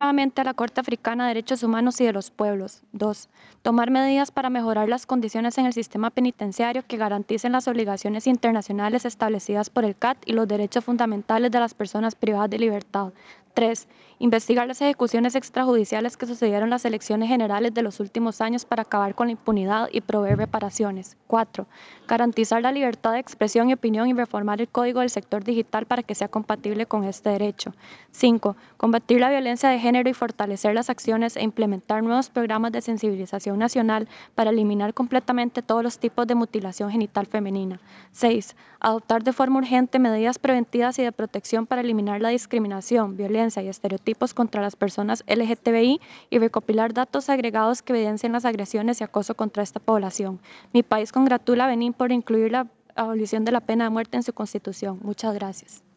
nuevamente a la Corte Africana de Derechos Humanos y de los Pueblos. 2. Tomar medidas para mejorar las condiciones en el sistema penitenciario que garanticen las obligaciones internacionales establecidas por el CAT y los derechos fundamentales de las personas privadas de libertad. 3. Investigar las ejecuciones extrajudiciales que sucedieron en las elecciones generales de los últimos años para acabar con la impunidad y proveer reparaciones. 4. Garantizar la libertad de expresión y opinión y reformar el código del sector digital para que sea compatible con este derecho. 5. Combatir la violencia de género y fortalecer las acciones e implementar nuevos programas de sensibilización nacional para eliminar completamente todos los tipos de mutilación genital femenina. 6. Adoptar de forma urgente medidas preventivas y de protección para eliminar la discriminación, violencia y estereotipos contra las personas LGTBI y recopilar datos agregados que evidencien las agresiones y acoso contra esta población. Mi país congratula a Benín por incluir la abolición de la pena de muerte en su constitución. Muchas gracias.